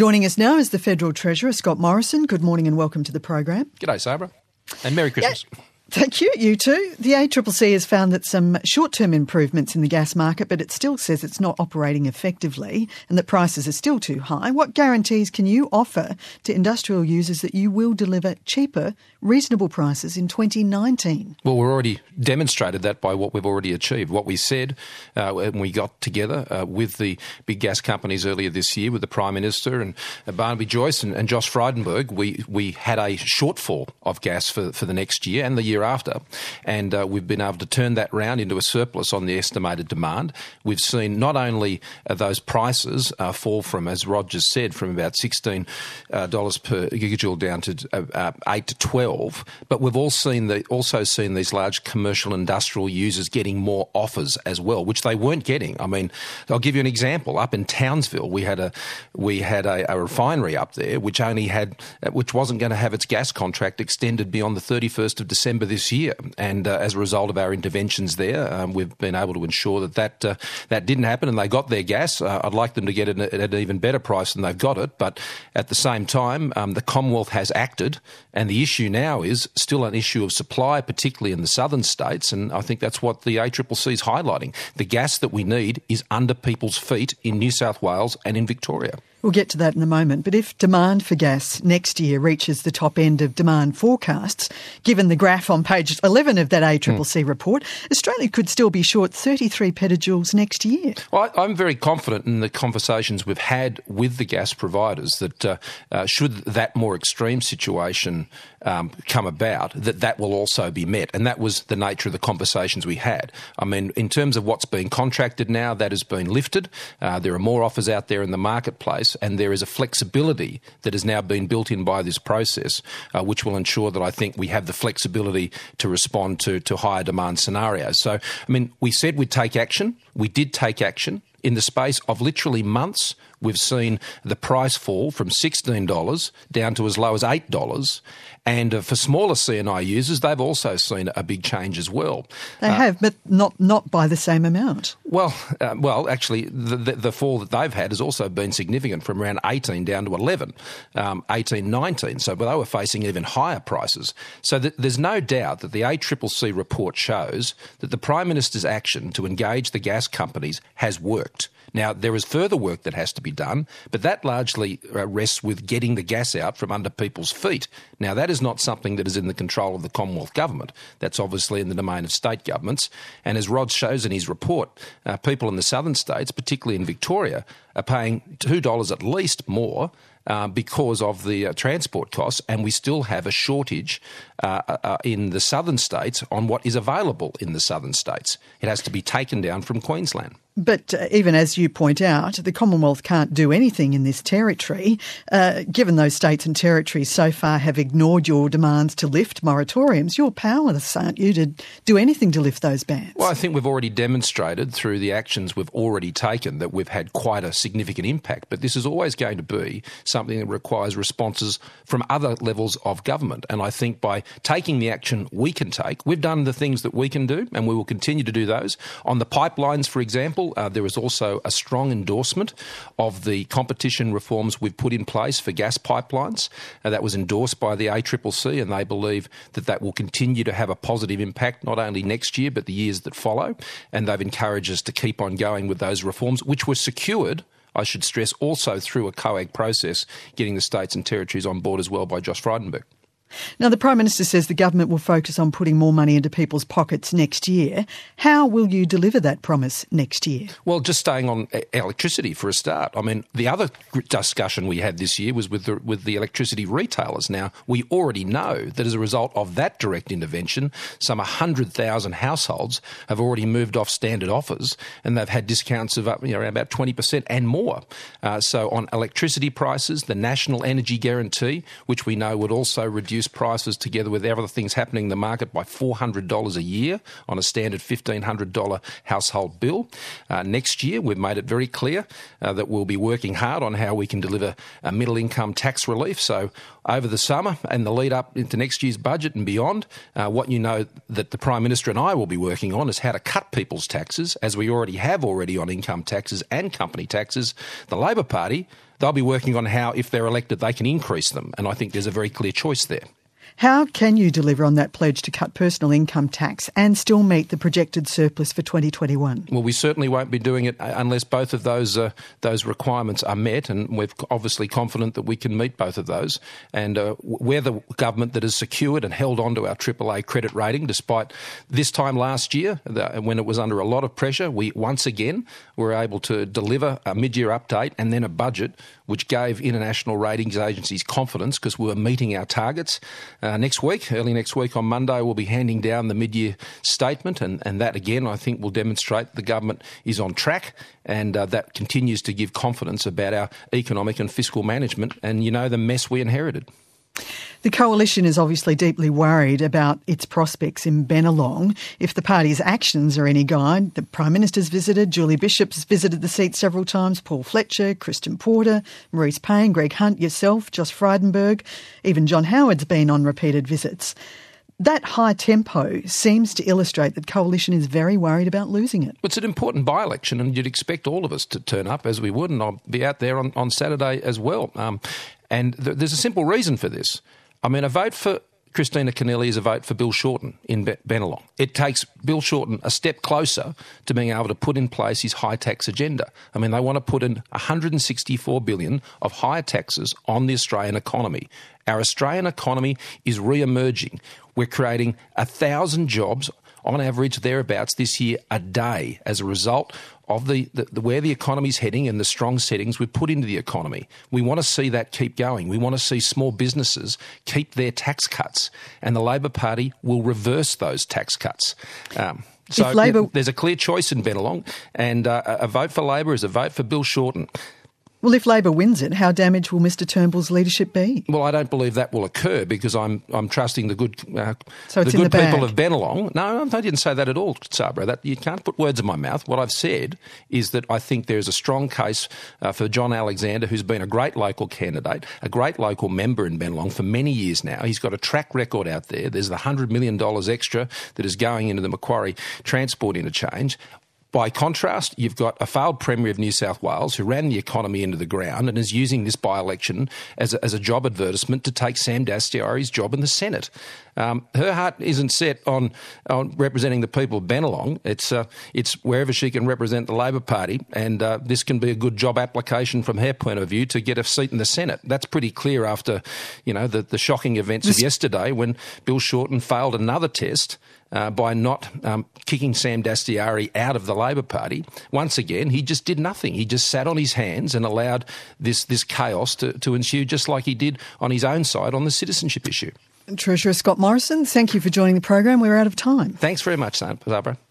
Joining us now is the Federal Treasurer, Scott Morrison. Good morning and welcome to the program. G'day, Sabra. And Merry Christmas. Yeah. Thank you, you too. The ACCC has found that some short-term improvements in the gas market, but it still says it's not operating effectively and that prices are still too high. What guarantees can you offer to industrial users that you will deliver cheaper, reasonable prices in 2019? Well, we've already demonstrated that by what we've already achieved. What we said when we got together with the big gas companies earlier this year, with the Prime Minister and Barnaby Joyce and Josh Frydenberg, we had a shortfall of gas for the next year and the year after, and we've been able to turn that round into a surplus on the estimated demand. We've seen not only those prices fall from, as Rod just said, from about $16 per gigajoule down to 8 to 12, but we've also seen these large commercial industrial users getting more offers as well, which they weren't getting. I mean, I'll give you an example. Up in Townsville, we had a refinery up there which wasn't going to have its gas contract extended beyond the 31st of December this year, and as a result of our interventions there, we've been able to ensure that didn't happen, and they got their gas. I'd like them to get it at an even better price than they've got it, but at the same time, the Commonwealth has acted, and the issue now is still an issue of supply, particularly in the southern states, and I think that's what the ACCC is highlighting. The gas that we need is under people's feet in New South Wales and in Victoria. We'll get to that in a moment, but if demand for gas next year reaches the top end of demand forecasts, given the graph on page 11 of that ACCC report, Australia could still be short 33 petajoules next year. Well, I'm very confident in the conversations we've had with the gas providers that should that more extreme situation come about, that will also be met. And that was the nature of the conversations we had. I mean, in terms of what's being contracted now, that has been lifted. There are more offers out there in the marketplace, and there is a flexibility that has now been built in by this process, which will ensure that I think we have the flexibility to respond to higher demand scenarios. So, I mean, we said we'd take action. We did take action. In the space of literally months, we've seen the price fall from $16 down to as low as $8. And for smaller CNI users, they've also seen a big change as well. They have, but not by the same amount. Well, actually, the fall that they've had has also been significant, from around 18 down to 11, 18, 19. So they were facing even higher prices. So there's no doubt that the ACCC report shows that the Prime Minister's action to engage the gas companies has worked. Now, there is further work that has to be done, but that largely rests with getting the gas out from under people's feet. Now, that is not something that is in the control of the Commonwealth Government. That's obviously in the domain of state governments. And as Rod shows in his report, people in the southern states, particularly in Victoria, are paying $2 at least more because of the transport costs, and we still have a shortage in the southern states on what is available in the southern states. It has to be taken down from Queensland. But even as you point out, the Commonwealth can't do anything in this territory, given those states and territories so far have ignored your demands to lift moratoriums. You're powerless, aren't you, to do anything to lift those bans? Well, I think we've already demonstrated through the actions we've already taken that we've had quite a significant impact. But this is always going to be something that requires responses from other levels of government. And I think by taking the action we can take, we've done the things that we can do, and we will continue to do those. On the pipelines, for example, there is also a strong endorsement of the competition reforms we've put in place for gas pipelines. That was endorsed by the ACCC, and they believe that will continue to have a positive impact not only next year but the years that follow. And they've encouraged us to keep on going with those reforms, which were secured, I should stress, also through a COAG process, getting the states and territories on board as well by Josh Frydenberg. Now, the Prime Minister says the government will focus on putting more money into people's pockets next year. How will you deliver that promise next year? Well, just staying on electricity for a start. I mean, the other discussion we had this year was with the electricity retailers. Now, we already know that as a result of that direct intervention, some 100,000 households have already moved off standard offers, and they've had discounts of around about 20% and more. So on electricity prices, the National Energy Guarantee, which we know would also reduce prices together with other things happening in the market by $400 a year on a standard $1,500 household bill. Next year, we've made it very clear that we'll be working hard on how we can deliver a middle income tax relief. So over the summer and the lead up into next year's budget and beyond, what you know that the Prime Minister and I will be working on is how to cut people's taxes, as we already have on income taxes and company taxes. The Labor Party, they'll be working on how, if they're elected, they can increase them. And I think there's a very clear choice there. How can you deliver on that pledge to cut personal income tax and still meet the projected surplus for 2021? Well, we certainly won't be doing it unless both of those requirements are met, and we're obviously confident that we can meet both of those. And we're the government that has secured and held on to our AAA credit rating, despite this time last year, when it was under a lot of pressure. We once again were able to deliver a mid-year update and then a budget which gave international ratings agencies confidence because we were meeting our targets. Early next week on Monday, we'll be handing down the mid-year statement, and that again I think will demonstrate the government is on track, and that continues to give confidence about our economic and fiscal management and, the mess we inherited. The Coalition is obviously deeply worried about its prospects in Bennelong. If the party's actions are any guide, the Prime Minister's visited, Julie Bishop's visited the seat several times, Paul Fletcher, Christian Porter, Maurice Payne, Greg Hunt, yourself, Josh Frydenberg, even John Howard's been on repeated visits. That high tempo seems to illustrate that Coalition is very worried about losing it. It's an important by-election, and you'd expect all of us to turn up, as we would, and I'll be out there on Saturday as well. And there's a simple reason for this. I mean, a vote for Christina Keneally is a vote for Bill Shorten in Bennelong. It takes Bill Shorten a step closer to being able to put in place his high tax agenda. I mean, they want to put in $164 billion of higher taxes on the Australian economy. Our Australian economy is re-emerging. We're creating 1,000 jobs on average thereabouts this year a day as a result of the where the economy's heading and the strong settings we've put into the economy. We want to see that keep going. We want to see small businesses keep their tax cuts, and the Labor Party will reverse those tax cuts. So there's a clear choice in Bennelong, and a vote for Labor is a vote for Bill Shorten. Well, if Labor wins it, how damaged will Mr Turnbull's leadership be? Well, I don't believe that will occur because I'm trusting the good people of Bennelong. No, I didn't say that at all, Sabra. You can't put words in my mouth. What I've said is that I think there is a strong case for John Alexander, who's been a great local candidate, a great local member in Bennelong for many years now. He's got a track record out there. There's the $100 million extra that is going into the Macquarie Transport Interchange. By contrast, you've got a failed Premier of New South Wales who ran the economy into the ground and is using this by-election as a job advertisement to take Sam Dastyari's job in the Senate. Her heart isn't set on representing the people of Bennelong. It's wherever she can represent the Labor Party, and this can be a good job application from her point of view to get a seat in the Senate. That's pretty clear after, the shocking events of yesterday when Bill Shorten failed another test by not kicking Sam Dastyari out of the Labor Party. Once again, he just did nothing. He just sat on his hands and allowed this chaos to ensue, just like he did on his own side on the citizenship issue. Treasurer Scott Morrison, thank you for joining the program. We're out of time. Thanks very much, Barbara.